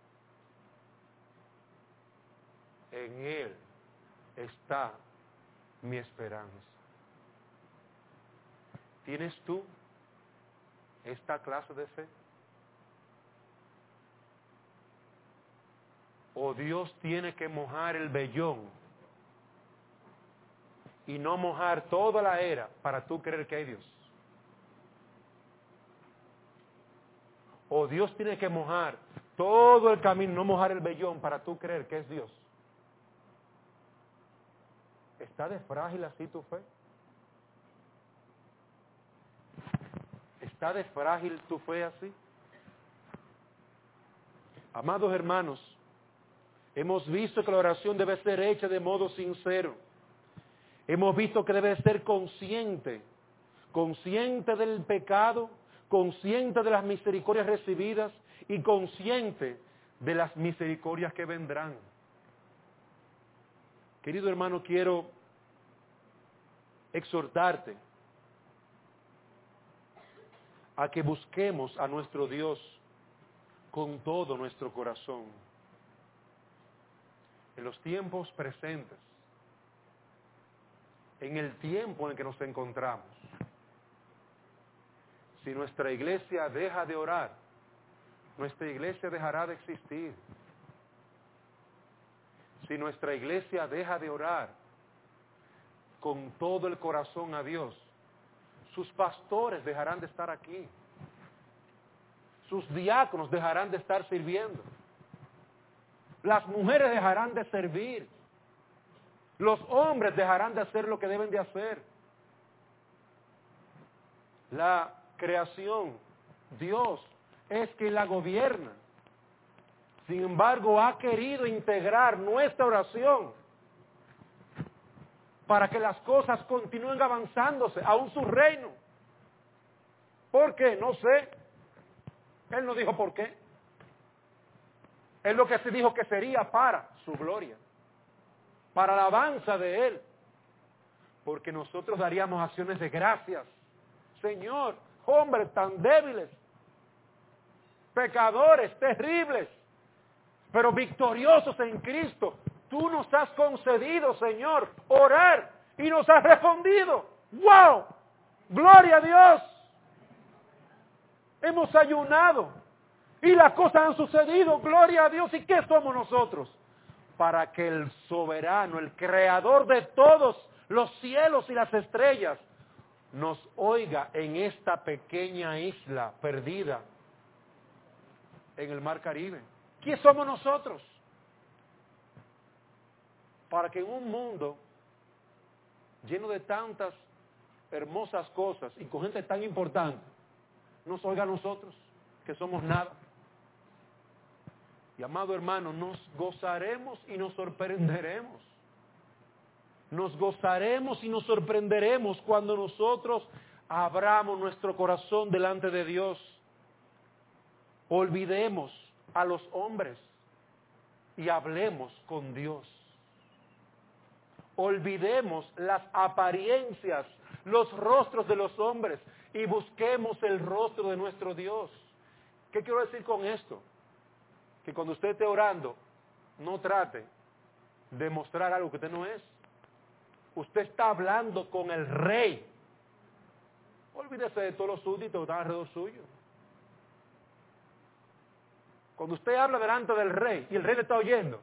en Él está mi esperanza. ¿Tienes tú esta clase de fe? ¿O Dios tiene que mojar el vellón y no mojar toda la era para tú creer que hay Dios? ¿O Dios tiene que mojar todo el camino, no mojar el vellón para tú creer que es Dios? ¿Está de frágil así tu fe? ¿Está de frágil tu fe así? Amados hermanos, hemos visto que la oración debe ser hecha de modo sincero. Hemos visto que debe ser consciente, consciente del pecado, consciente de las misericordias recibidas y consciente de las misericordias que vendrán. Querido hermano, quiero exhortarte a que busquemos a nuestro Dios con todo nuestro corazón. En los tiempos presentes, en el tiempo en el que nos encontramos, si nuestra iglesia deja de orar, nuestra iglesia dejará de existir. Si nuestra iglesia deja de orar con todo el corazón a Dios, sus pastores dejarán de estar aquí. Sus diáconos dejarán de estar sirviendo. Las mujeres dejarán de servir. Los hombres dejarán de hacer lo que deben de hacer. La creación, Dios es quien la gobierna. Sin embargo, ha querido integrar nuestra oración para que las cosas continúen avanzándose, aún su reino. ¿Por qué? No sé. Él no dijo por qué. Él lo que se dijo que sería para su gloria, para la alabanza de Él. Porque nosotros daríamos acciones de gracias. Señor, hombres tan débiles, pecadores terribles, pero victoriosos en Cristo. Tú nos has concedido, Señor, orar y nos has respondido. ¡Wow! ¡Gloria a Dios! Hemos ayunado y las cosas han sucedido. ¡Gloria a Dios! ¿Y qué somos nosotros? Para que el soberano, el creador de todos los cielos y las estrellas, nos oiga en esta pequeña isla perdida en el Mar Caribe. ¿Quién somos nosotros? Para que en un mundo lleno de tantas hermosas cosas y con gente tan importante, nos oiga a nosotros, que somos nada. Y amado hermano, nos gozaremos y nos sorprenderemos. Nos gozaremos y nos sorprenderemos cuando nosotros abramos nuestro corazón delante de Dios. Olvidemos a los hombres y hablemos con Dios. Olvidemos las apariencias, los rostros de los hombres y busquemos el rostro de nuestro Dios. ¿Qué quiero decir con esto? Que cuando usted esté orando, no trate de mostrar algo que usted no es. Usted está hablando con el rey. Olvídese de todos los súbditos que están alrededor suyo. Cuando usted habla delante del rey y el rey le está oyendo,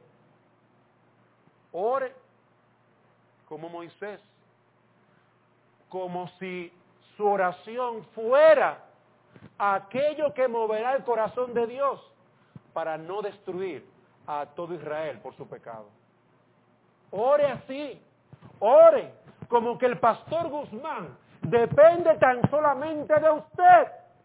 ore como Moisés, como si su oración fuera aquello que moverá el corazón de Dios para no destruir a todo Israel por su pecado. Ore así, ore como que el pastor Guzmán depende tan solamente de usted.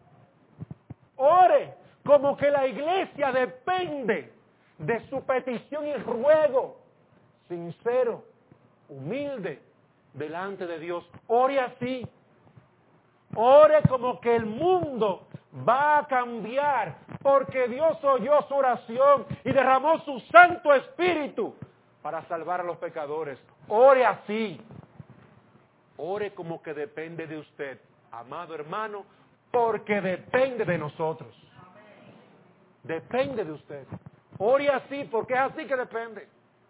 Ore como que la iglesia depende de su petición y ruego sincero, humilde, delante de Dios. Ore así. Ore como que el mundo va a cambiar porque Dios oyó su oración y derramó su Santo Espíritu para salvar a los pecadores. Ore así. Ore como que depende de usted, amado hermano, porque depende de nosotros. Depende de usted. Ore así porque es así que depende.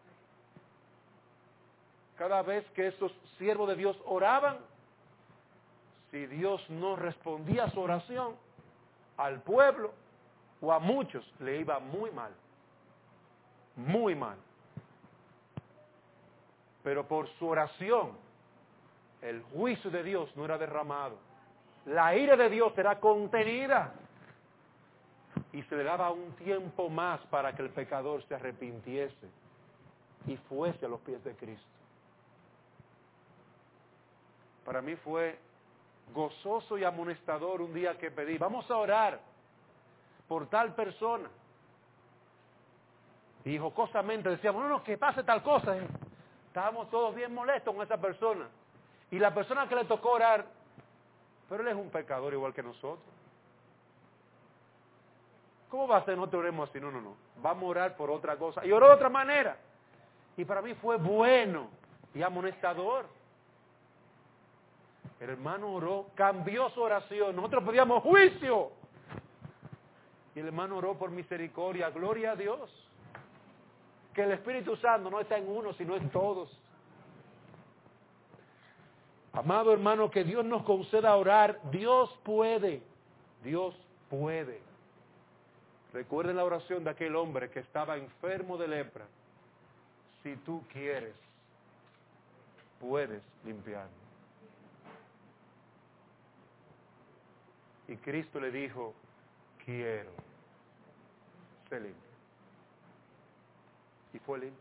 Cada vez que esos siervos de Dios oraban, si Dios no respondía a su oración, al pueblo o a muchos le iba muy mal. Muy mal. Pero por su oración, el juicio de Dios no era derramado. La ira de Dios era contenida. Y se le daba un tiempo más para que el pecador se arrepintiese y fuese a los pies de Cristo. Para mí fue gozoso y amonestador un día que pedí, vamos a orar por tal persona. Y jocosamente decíamos, no, no, que pase tal cosa. ¿eh? Estábamos todos bien molestos con esa persona. Y la persona que le tocó orar, pero él es un pecador igual que nosotros. ¿Cómo va a ser nosotros oremos así? No, no, no. Vamos a orar por otra cosa. Y oró de otra manera. Y para mí fue bueno y amonestador. El hermano oró, cambió su oración. Nosotros pedíamos juicio. Y el hermano oró por misericordia. Gloria a Dios. Que el Espíritu Santo no está en uno, sino en todos. Amado hermano, que Dios nos conceda orar. Dios puede. Dios puede. Recuerden la oración de aquel hombre que estaba enfermo de lepra. Si tú quieres, puedes limpiarme. Y Cristo le dijo, quiero, sé limpio. Y fue limpio.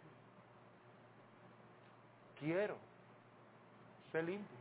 Quiero, sé limpio.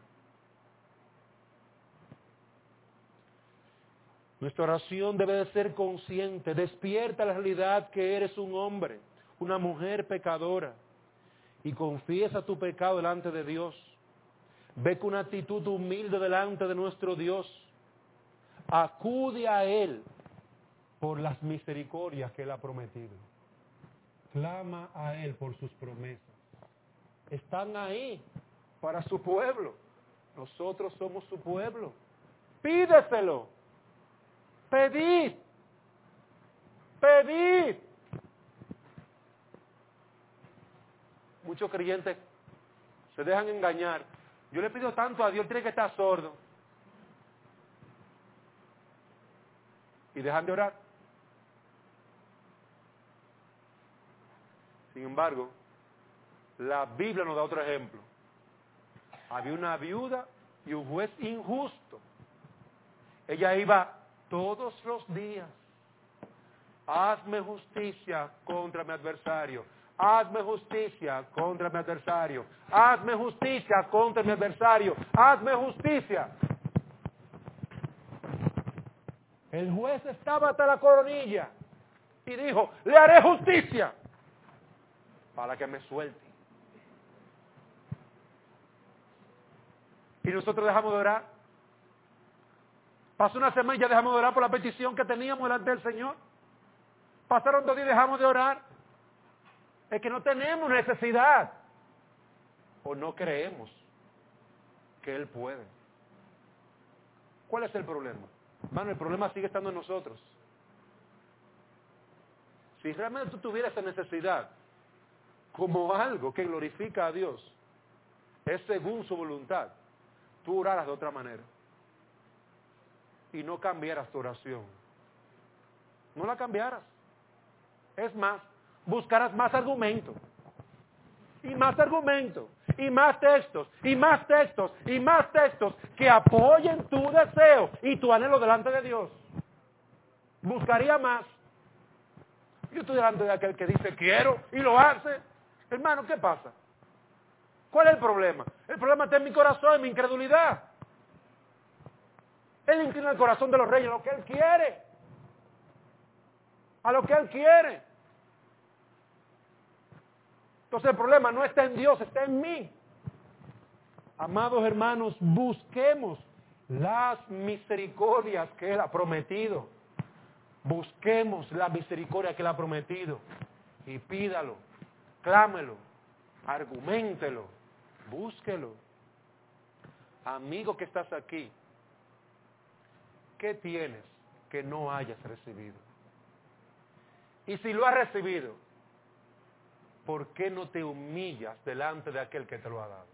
Nuestra oración debe de ser consciente, despierta la realidad que eres un hombre, una mujer pecadora, y confiesa tu pecado delante de Dios. Ve con una actitud humilde delante de nuestro Dios. Acude a Él por las misericordias que Él ha prometido. Clama a Él por sus promesas. Están ahí para su pueblo. Nosotros somos su pueblo. Pídeselo. Pedid. Pedid. Muchos creyentes se dejan engañar. Yo le pido tanto a Dios, tiene que estar sordo. Y dejan de orar. Sin embargo, la Biblia nos da otro ejemplo. Había una viuda y un juez injusto. Ella iba todos los días. Hazme justicia contra mi adversario. Hazme justicia contra mi adversario. Hazme justicia contra mi adversario. Hazme justicia. El juez estaba hasta la coronilla y dijo, le haré justicia para que me suelte. Y nosotros dejamos de orar. Pasó una semana y ya dejamos de orar por la petición que teníamos delante del Señor. Pasaron dos días y dejamos de orar. Es que no tenemos necesidad. O no creemos que Él puede. ¿Cuál es el problema? Hermano, el problema sigue estando en nosotros. Si realmente tú tuvieras esa necesidad como algo que glorifica a Dios, es según su voluntad, tú oraras de otra manera. Y no cambiaras tu oración. No la cambiaras. Es más, buscarás más argumentos. Y más argumentos. Y más textos. Y más textos. Y más textos que apoyen tu deseo y tu anhelo delante de Dios. Buscaría más. Yo estoy delante de aquel que dice quiero y lo hace. Hermano, ¿qué pasa? ¿Cuál es el problema? El problema está en mi corazón, en mi incredulidad. Él inclina el corazón de los reyes a lo que Él quiere. A lo que Él quiere. Entonces el problema no está en Dios, está en mí. Amados hermanos, busquemos las misericordias que Él ha prometido. Busquemos la misericordia que Él ha prometido y pídalo, clámelo, arguméntelo, búsquelo. Amigo que estás aquí, ¿qué tienes que no hayas recibido? Y si lo has recibido, ¿por qué no te humillas delante de aquel que te lo ha dado?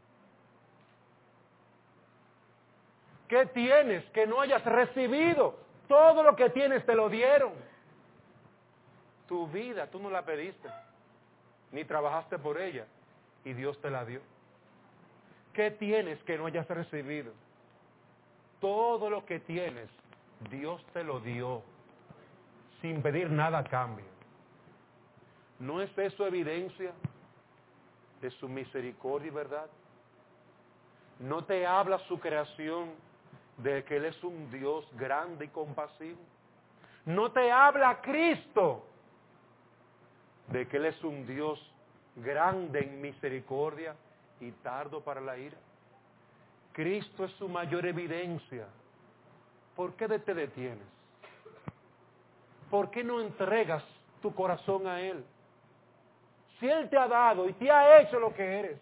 ¿Qué tienes que no hayas recibido? Todo lo que tienes te lo dieron. Tu vida, tú no la pediste, ni trabajaste por ella, y Dios te la dio. ¿Qué tienes que no hayas recibido? Todo lo que tienes, Dios te lo dio, sin pedir nada a cambio. ¿No es eso evidencia de su misericordia y verdad? ¿No te habla su creación de que Él es un Dios grande y compasivo? ¿No te habla Cristo de que Él es un Dios grande en misericordia y tardo para la ira? Cristo es su mayor evidencia. ¿Por qué te detienes? ¿Por qué no entregas tu corazón a Él? Si Él te ha dado y te ha hecho lo que eres,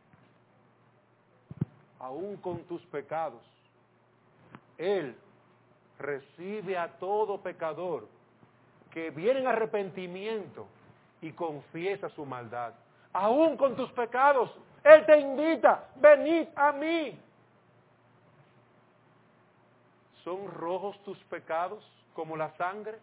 aún con tus pecados, Él recibe a todo pecador que viene en arrepentimiento y confiesa su maldad. Aún con tus pecados, Él te invita, venid a mí. ¿Son rojos tus pecados como la sangre?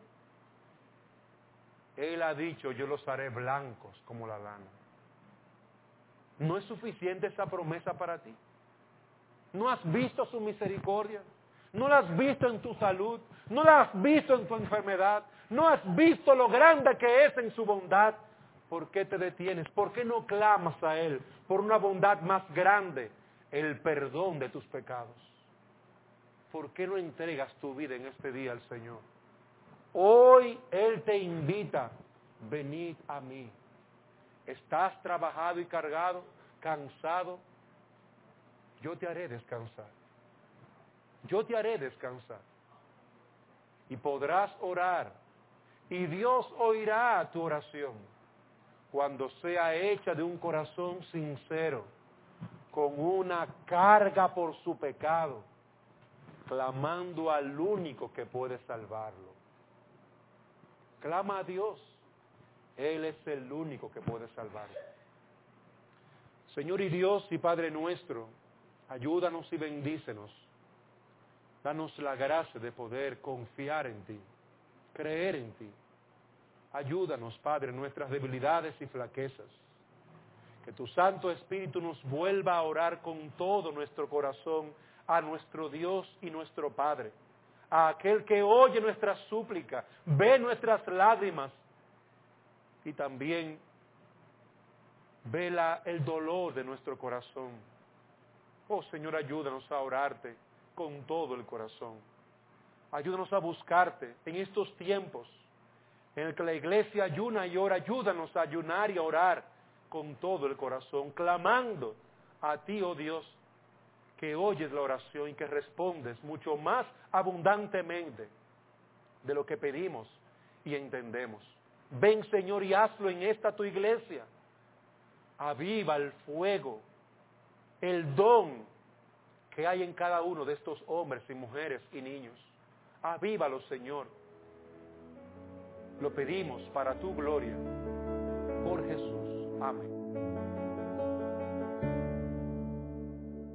Él ha dicho, yo los haré blancos como la lana. ¿No es suficiente esa promesa para ti? ¿No has visto su misericordia? ¿No la has visto en tu salud? ¿No la has visto en tu enfermedad? ¿No has visto lo grande que es en su bondad? ¿Por qué te detienes? ¿Por qué no clamas a Él por una bondad más grande, el perdón de tus pecados? ¿Por qué no entregas tu vida en este día al Señor? Hoy Él te invita, venid a mí. ¿Estás trabajado y cargado, cansado? Yo te haré descansar. Yo te haré descansar. Y podrás orar. Y Dios oirá tu oración cuando sea hecha de un corazón sincero, con una carga por su pecado, clamando al único que puede salvarlo. Clama a Dios. Él es el único que puede salvarlo. Señor y Dios y Padre nuestro, ayúdanos y bendícenos. Danos la gracia de poder confiar en ti, creer en ti. Ayúdanos, Padre, en nuestras debilidades y flaquezas. Que tu Santo Espíritu nos vuelva a orar con todo nuestro corazón a nuestro Dios y nuestro Padre, a aquel que oye nuestra súplica, ve nuestras lágrimas y también ve la, el dolor de nuestro corazón. Oh Señor, ayúdanos a orarte con todo el corazón. Ayúdanos a buscarte en estos tiempos en el que la iglesia ayuna y ora. Ayúdanos a ayunar y a orar con todo el corazón, clamando a ti, oh Dios, que oyes la oración y que respondes mucho más abundantemente de lo que pedimos y entendemos. Ven, Señor, y hazlo en esta tu iglesia. Aviva el fuego, el don que hay en cada uno de estos hombres y mujeres y niños. Avívalo, Señor. Lo pedimos para tu gloria. Por Jesús. Amén.